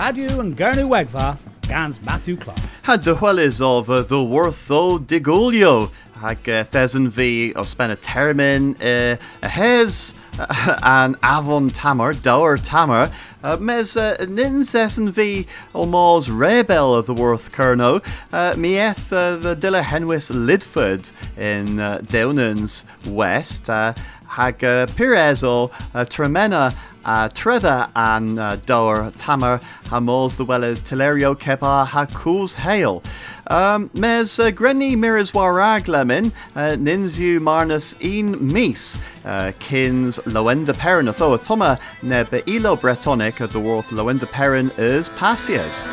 Radio and Gernu Wegva, Gans Matthew Clark. Ha dychwelys of the worth o digolio. Hag thesen fi o spen a termin a hes an avon tamar, dower tamar. Mes nins esen vi o mors rebel of the worth kerno. Mi eth the dilla henwis Lidford in Downans West. Hag Pires o Tremena Trether and Dower Tamar Hamos the Welles Telerio Kepa Hakus Hail. Mes Grenny Miras Warag Lemin Ninzu Marnus in Mis Kins Loenda Perin Atho Toma Nebe Ilo Bretonic at the Worth Loenda Perin is Passias.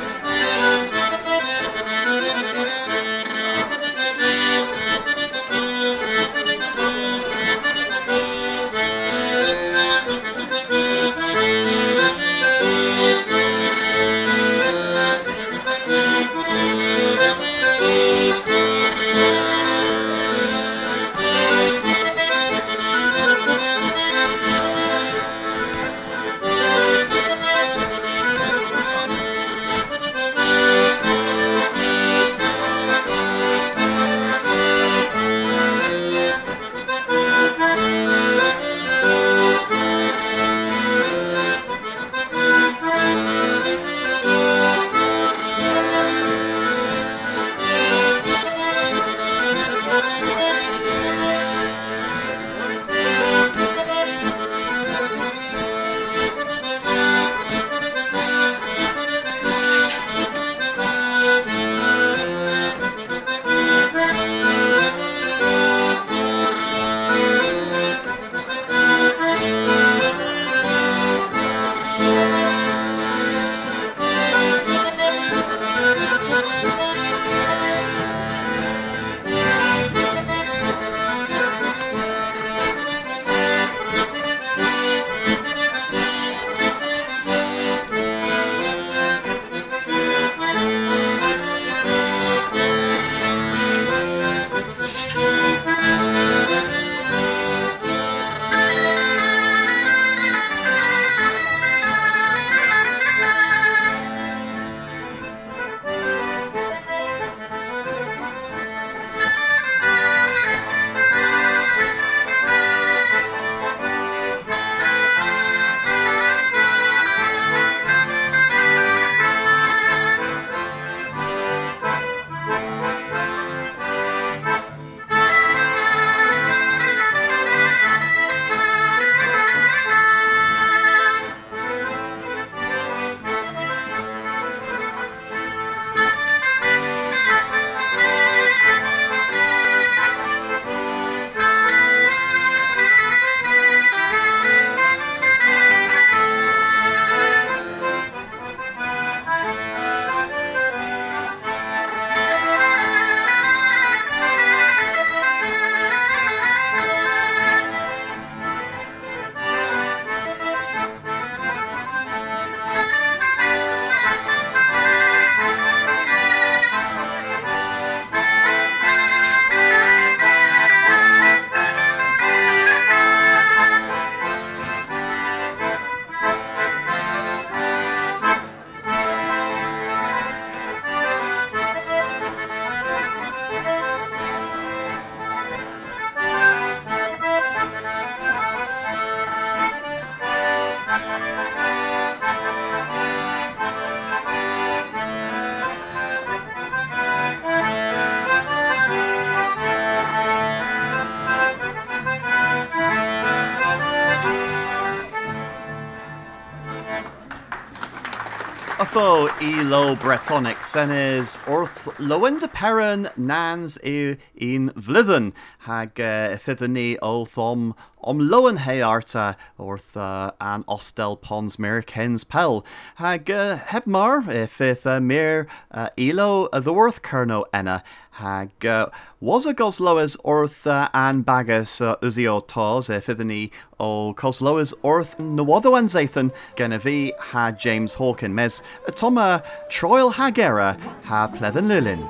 Atho ilo Bretonic senes orth Loenda Perin nans in Vlithen hag fithani o thom Loen Hayarta orth an Ostel Pons Mir Kens Pell hag hebmar fith mir ilo the worth Kerno enna hag was a Gosloas orth an bagus uzio tos fithani o Cosloas orth Nawotho Zathan Genevi ha James Hawkin mes Toma Troil Hagera ha Plethen Lilin.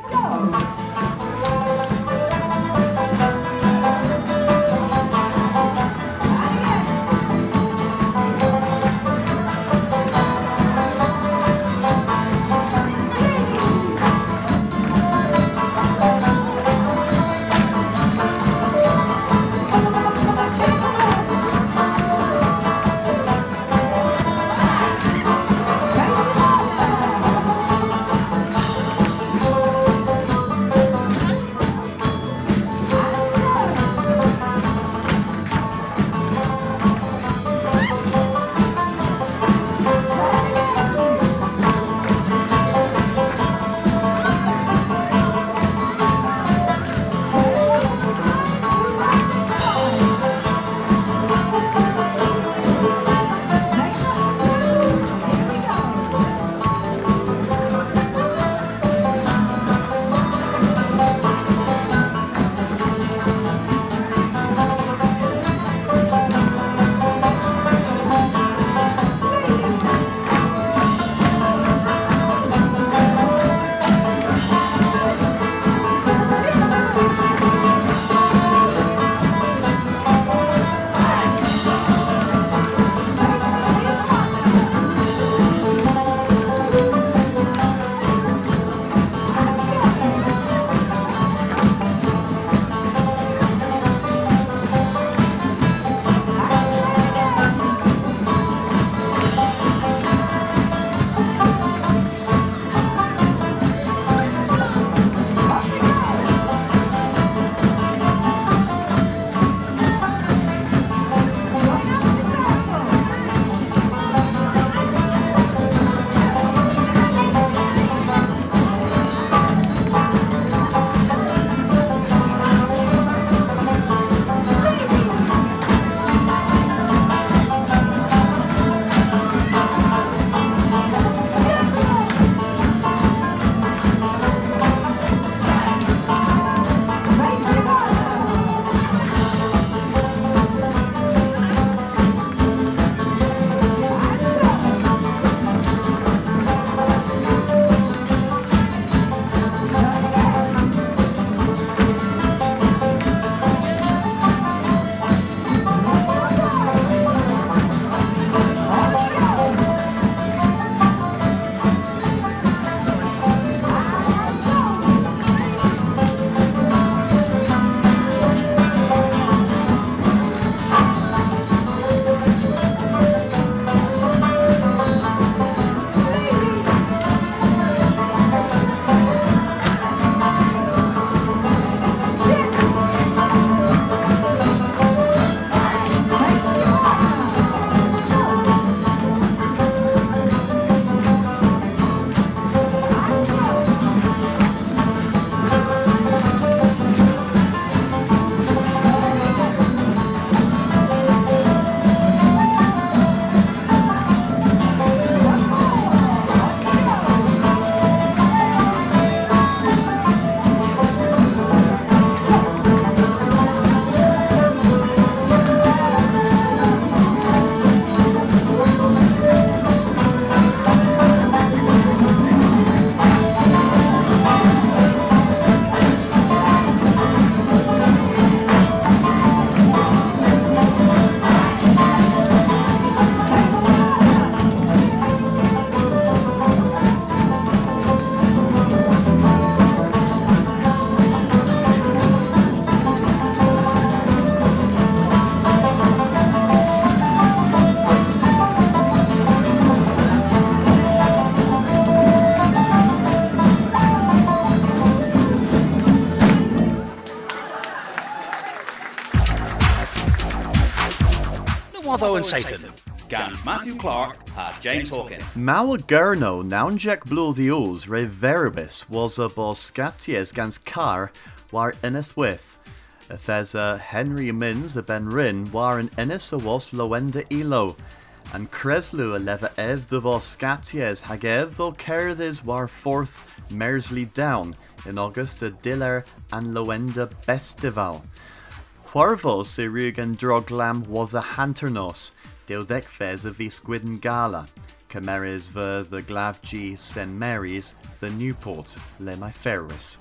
The Watho and Satan. Gans Matthew Clark James Hawkin. Maua Gurno naunjek blodhios re verbis was a boscaties gans car war innis with. Thesa Henry Mins a Ben Rin war an innis a was loenda elo. And Creslu a leva ev the voscaties hagev vo kerthis war forth Mersley down in August the Diller and Loenda Bestival. Huarvos irug and droglam was a hanternos, deodec fez a visquidden gala, cameras ver the glavg St. Mary's, the Newport, le my ferris.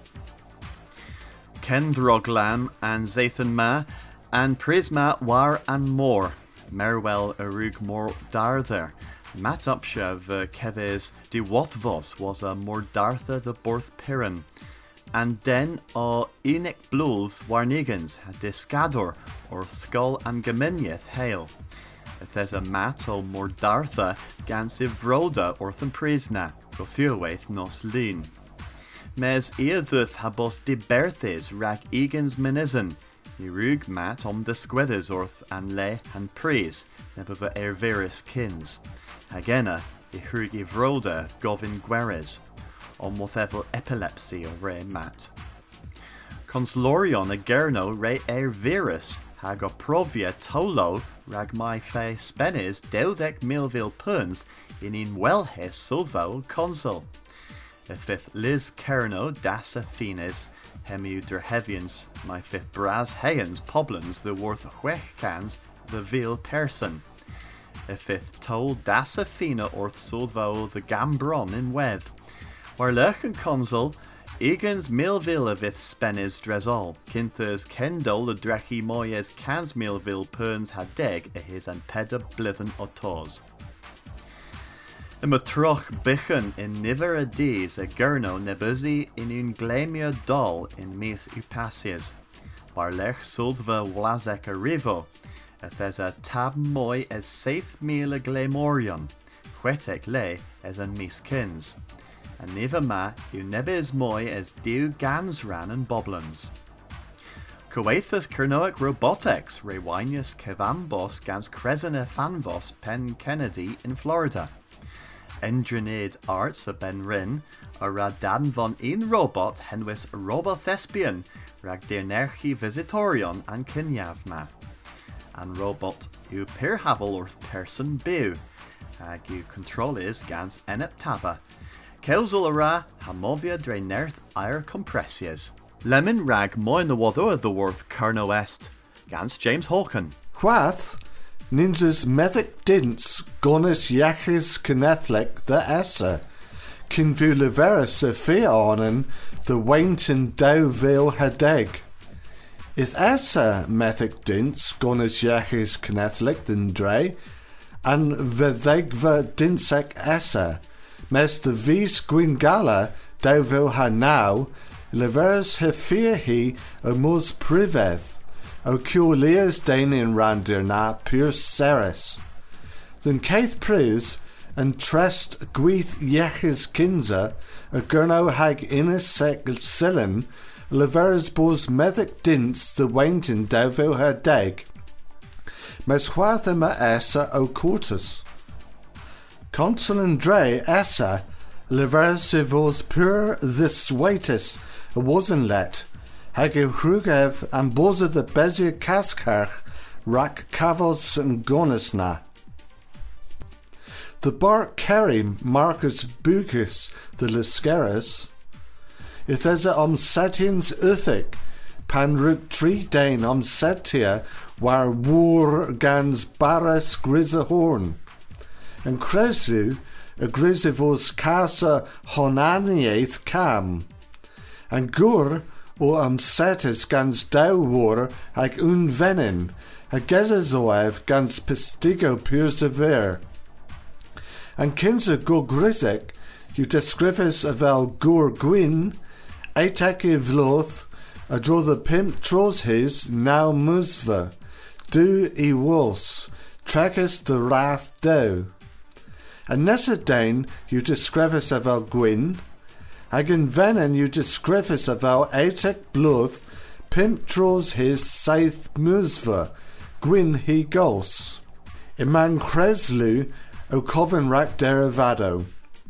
Ken droglam and Zathan ma, and Prisma war and more, Merwell irug more darther, Mat upshav keves de Wathvos was a more darther the borth piran. And then Enoch Bloth Warnigans Discador or Skull and Geminieth hail. If there's a mat or more dartha gans Ivroda or Prisna, go Theowaith nos lean. Mes earthuth habos de berthes rag egans minizan, Irug mat the squithers orth and le and praise, nebova erveris kins. Hagena, Ihurg Ivroda govin gueres. On whatever epilepsy or re mat. Conslorion a gerno re virus hag a provia tolo rag my fe spenis deudec milvil puns in wellhes sulvo consul. A fifth Liz kerno dasa finis hemu derhevians my fifth bras hayans poblins the worth huechcans the vil person. A fifth tol dasa fina orth sulvo the gambron in weth. Waar Lerchen consul, Egens Milville vith spenis dresol, Kinthers Kendol the drechi moyes cans Milville perns hadeg a his and peda blithen otos. Troch bichen in niver a dies a gurno nebuzi in un glemia dol in mis upasies. Waar lech sulva wazek a rivo, thes a tab moy as saith meal a glemorion, huetek le as an mis kins. And never ma u nebes moy as dew gans ran and boblins. Coathus Kernoic robotics rewinius kevambos gans cresene fanvos Penn Kennedy in Florida. Engineered arts a Ben Rin a radan von een robot henwis robothespian rag dernerchi visitorion and kinyavma. And robot u perhavel or person bew hag u controlis gans eneptava. Kelzulara hamovia dre nerth ire compressias. Lemon rag moin the watho the worth Kerno Est. Gans James Hawkin. Whath ninjas methic dints gonus yachis kinethlic the essa. Kinvu leveris a feonen the wainton dowville hadeg. Is essa methic dints gonus yachis kinethlic den dre. And vedegva dinsec essa. Mes de vis gwingala dowvil ha now, leveres hefir he a mus priveth, o culeas dainin randir na pure seris. Then caith pris, and trest gwith yechis kinza, a gurno hag innis sec sillen, leveres bos methic dints the waintin dowvil ha deg. Mes huathema essa o cortus. Consul and Dre essa leversivos pur this waitis a wasn't let hage hrugev and boza the bezir kaskach rak kavos and gonisna. The bark kerry Marcus Bucus the Liscaris Ithesa setians uthic pan ruk tree dane setia war war gans baras grisa horn. And Creslu, a grisivos casa honaniaeth cam. And Gur, o setis gans dowwar ag venin, a gezazoev gans pistigo persevere. And kinsa go grisek, you descrivis avel Gur gwyn, etek ivloth, a draw the pimp tros his now musva, do e wos, trackis the wrath dow. And Nesadain you descrivis avel gwyn, ag in venin you descrivis avel etek bloth, pimp tros his saith musva, gwyn he gos. Iman Creslu o Covenrac derivado.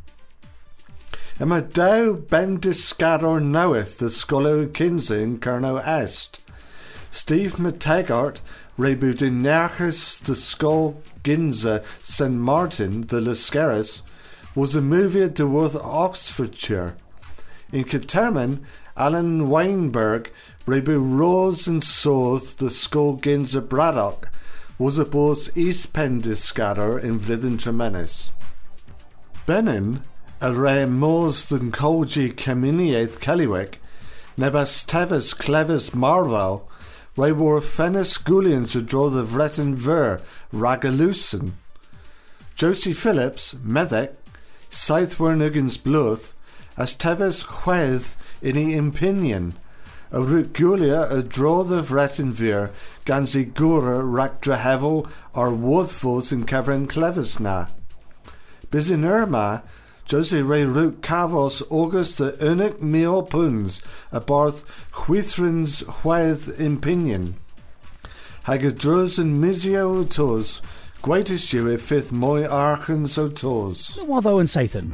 Yma daw bendisgador knoweth the Skolo Kinza in Kerno Est. Steve Mategart rebut in Nerchus the Skol Ginza St. Martin the Lascaris was a movie de Worth Oxfordshire. In Caterman, Alan Weinberg rebu Rose and Soth the Skol Ginza Braddock was a boss East Pendisgador in Vlithen Tremenis. Benin a re mors than Colgi Caminiath Kellywick, nebas Tevis Clevis Marvel, re wore Fennis Gullion to draw the Vretten Ver, Ragalusen. Josie Phillips, Medek, Scythewernugans Bluth, as Tevis Chwedd inni Impinion, a root Gulia a draw the Vretten Ver, Gansi Gura Rack Drahevel, or Woodfos in Kevin Clevisna. Bizin Irma, Josie Ray Root Cavos August the Unik Meo Puns, a barth Huithrins Chwedd Impinion. Hagadruz and Mizio Tos, greatest you if fifth moi archens o tos. Watho and Sathan.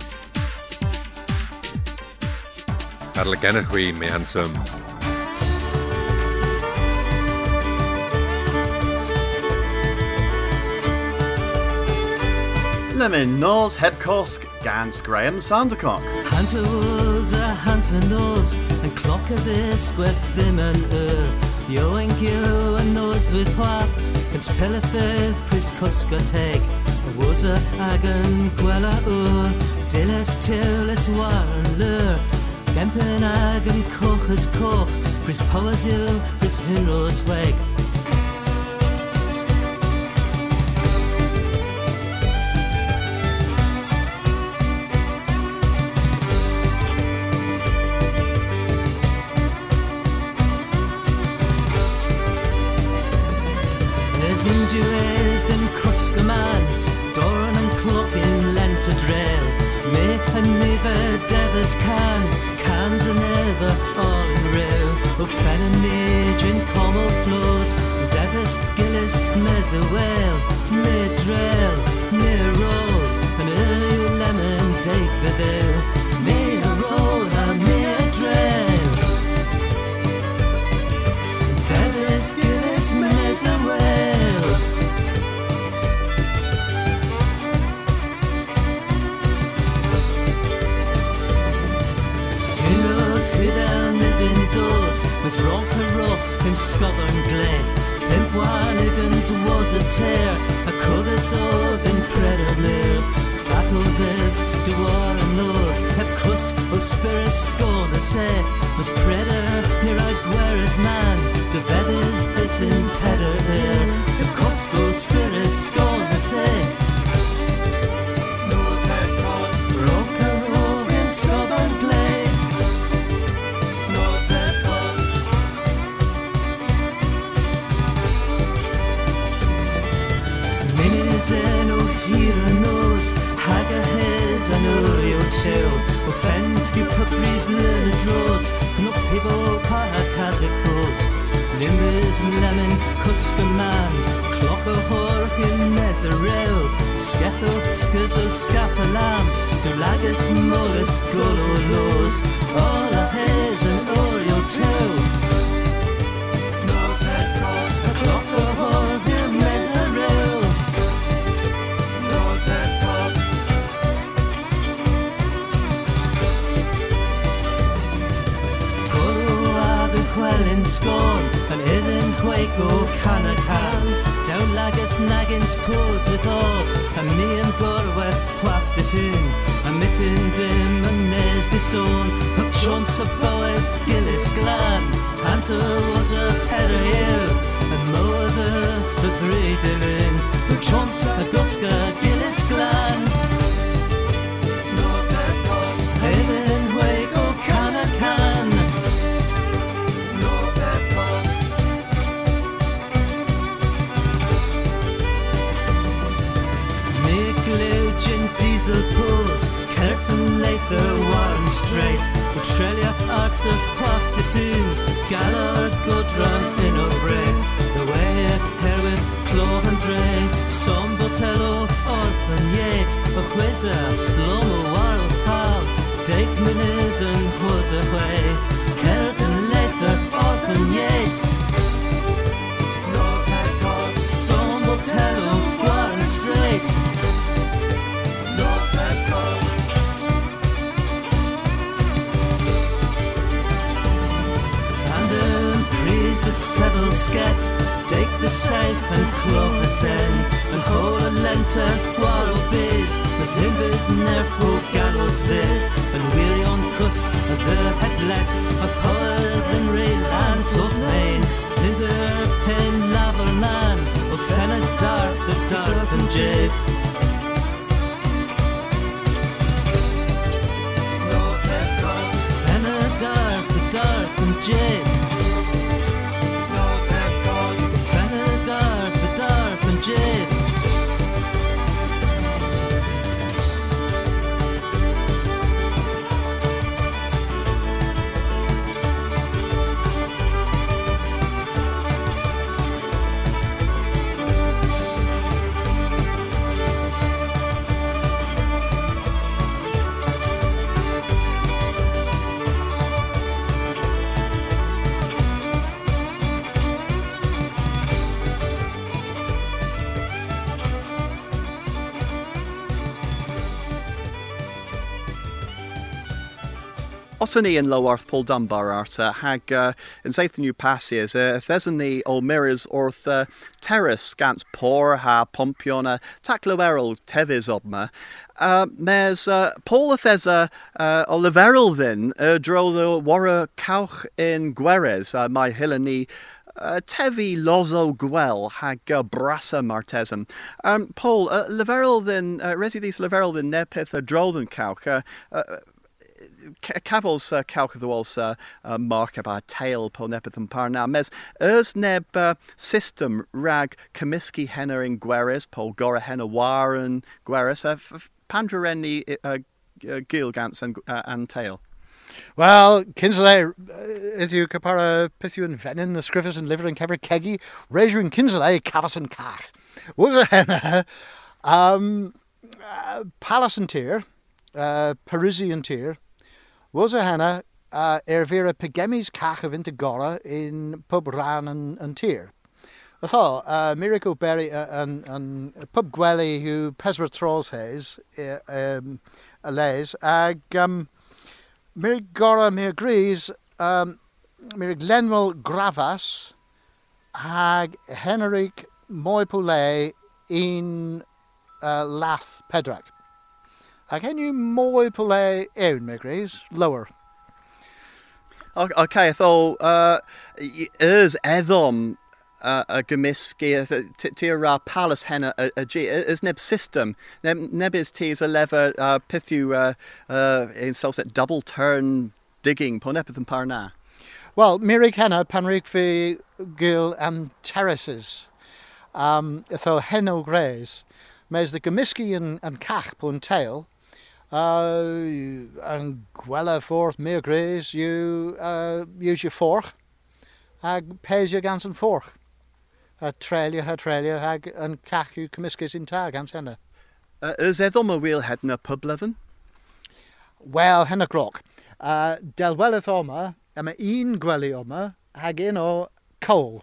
Adlagenachwi me handsome. Lemon Nos Hebkosk Gans Graham Sandercock. Hunter woods a hunter knows, and clock of this with them and yo and you and nose with whap, it's pellifeth pris cuska take, was a agan gwella dillis tillis warren lure, gempen agan koch is koch, pris powers you, pris heroes wake. Is them cuska man, Doran and Clockin lent to drill. Me and never devers cans and ever all in row. O fen and nage in common flows, devers gillis meza well, me drill, me roll, and you lemon take the do. Me a roll and me a drill. Devers gillis meza well. Hidden living doors, was rock and rock, him scobbern gleth. Him Wanigans was a tear, a codus of in predator. Fatal viv, de war and laws, hep cusk, o spirit scorn the seth. Was predator, near a gueras man, de vedis bis in predator. Hep cusk, o spirit scorn the seth. Nose head cost, rock and roll, him scobbern gleth. And oh here and nose, Haga hes and Urio too. O fen you puppies learn draws, no people paracazicos. Limbers lemon cuska man, clock o horf in Nezarel, Sketho skizzo scaphalam, Dulagus molus gololos, all a hes and Urio too. Nose head cost, a clock o horf in Nezarel. Well in scorn, and in Quaco Canacan, down Lagus Naggins pose with all, and me and Gorweth quaff the fin, and mitten them and Nes the son, up Chance of Boeth Gillis Glan, Hunter was a pedder here, and Moa the Breedilin, up Chance Augusta Gillis Glan. In Quaco Canacan. Diesel pose, Curtin Lather, Warren Strait, Utrelia Arts of Puff to Food, Galler, Goodrun, in a break, the way Herwith, Clove and Dray, some but quizer, lomo warl fal, dake minnes and hoods away, Kert and leather, off and yet. North head goes, sombo tello, war and straight. North head goes. And then praise the settle sket, take the safe and cloak us in, and hold a lenter, warrow biz, Miss Nimbus nerfo gallows vid, and weary on cusk of the headlet, a powers then rail and tough main, Nibber pin laver man, of fenna darth the darth and jave. Fenna darth the darth and jave. Jade. Osany in Lowarth Paul Dunbar Arta hag in Zathan New Passies Thesany o Mirrors orth Terrace Gans Por ha Pompiona Taclo Errol Tevis obma mes Paul Thesa Oliveril then dro the Warra Cauch in Gueres my Hillany Tevi Lozo Gwell hag Brassa Martesum. Paul Leveril then Residis Leveril then Nepith Drolden Cauch Cavils Cauch the Walls mark about tail po nepithum par now mes neb system rag Comiskey henna in Gueres po Gora henna Warren Gueres Pandreni Gilgants and tail. Well, Kinsley, is you capara pissu and venin, the scriffers and liver and kever keggy, Razor and Kinsley, Cavas and Cach. Was a henna, Palace and Tier, Parisian Tier, was a henna, Ervira Pigemis Cach of Integora in Pub Ran and Tier. I thought, Miracle Berry and Pub Gwelly who Peswer Trolls has, Alays, Mirig Gora me agrees, Mirig Lenwell Gravas, hag Henrik Moipule in Lath Pedrak. Can you Moipule ewn, me agrees, lower. Okay, I thought, is Edom a Gemiski, Tira Palace henna a G, is neb system, neb is teas a lever pithu in Solset double turn digging, ponepith parna. Well, Mirig henna, Panrig fi Gil and Terraces, so henno grays, mes the Gemiski and Cach pon tail, and Gwella forth mere grays, you use your fork, pays your gans and fork. Trelia, hag, and Cachu Comiskis in tag, and henna. Is Edom a wheel head na pub leven? Well, henna grok. Del welleth oma, ama een gwelly oma, hag in o coal.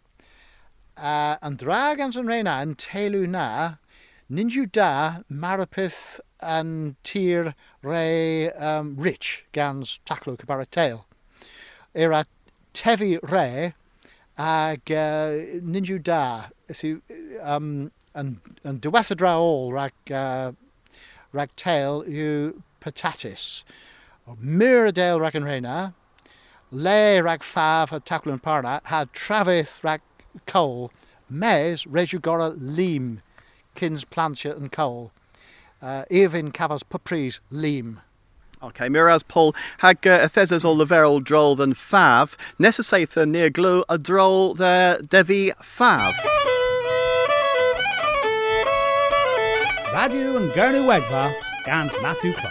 And dragons and reina and telu na, ninju da, marapith and tier re rich, gans taklo kabara tail. Era tevi re, ag ninju da, so and duesadra all rag tail you patatis, Miradale rag and reina, le rag fav at Tackle Parna had Travis rag coal, mes rejugora leam, kins plancha and coal, even cavas pupris leam. Okay, Miraz Paul hag Thesas or Leveril droll than fav, necessatha near glue a droll the devi fav. Radio and Gurney Wegva, Gans Matthew Clark.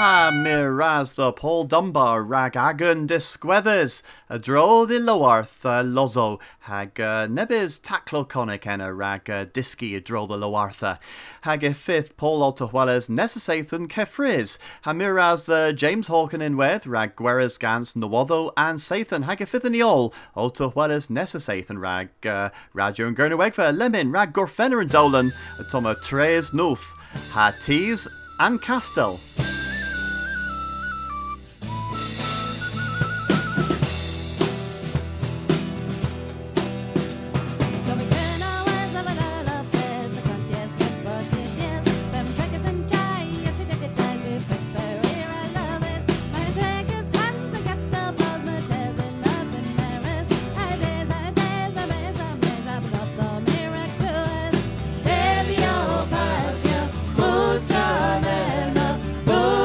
Ha miraz the Paul Dunbar rag agan disquethers a dro the lowarth lozo hag nebis tacloconic en a rag diski a dro the lowartha hag a fifth Paul Otahwelles necessathan kefriz ha miraz the James Hawken in weth rag gueras gans nawotho and sathan hag a fifth in all Otahwelles necessathan rag radio and gurnawegfa lemon rag gorfenner and dolan toma tres nuth ha teas and castel. Oh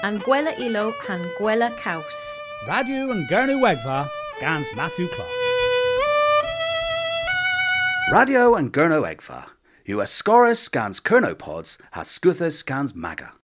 an gwella ilo han gwella caws. Radio and Gurnu Wegva, Gans Matthew Clark. Radio and Gurno Egva. US Scorus Gans Kernopods has Scuthus Gans Maga.